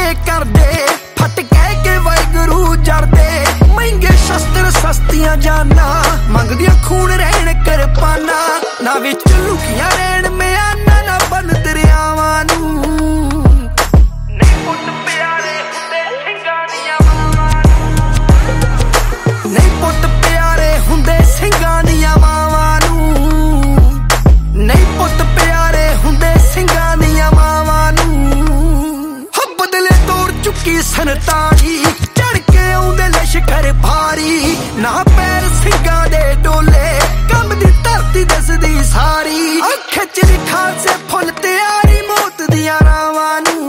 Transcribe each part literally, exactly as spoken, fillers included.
करदे फट कह के वाहिगुरू जरदे महंगे शस्त्र सस्तियां जाना मंगदियां खून रहन किरपाना ना विच लुकियां रहन म्याना ना बन दरियावां नूं नहीं पुत प्यारे हुंदे सिंगां दियां मावां नहीं पुत प्यारे हुंदे सिंगां दियां मावां नूं नहीं पुत प्यारे हुंदे सिंगां दियां मावां नूं हो बदले तोड़ चुकी संताली चढ़ के आउंदे लश्कर भारी ना पैर सिंगां दे डोले कंबदी धरती दसदी सारी खिच लिखा से फुल तैयारी मौत दियां रावां नूं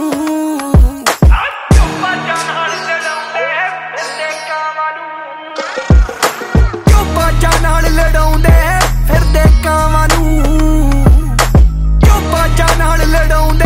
बाजा नाल लड़ाउंदे फिरदे कावां नूं क्यों बाजा नाल लड़ाउंदे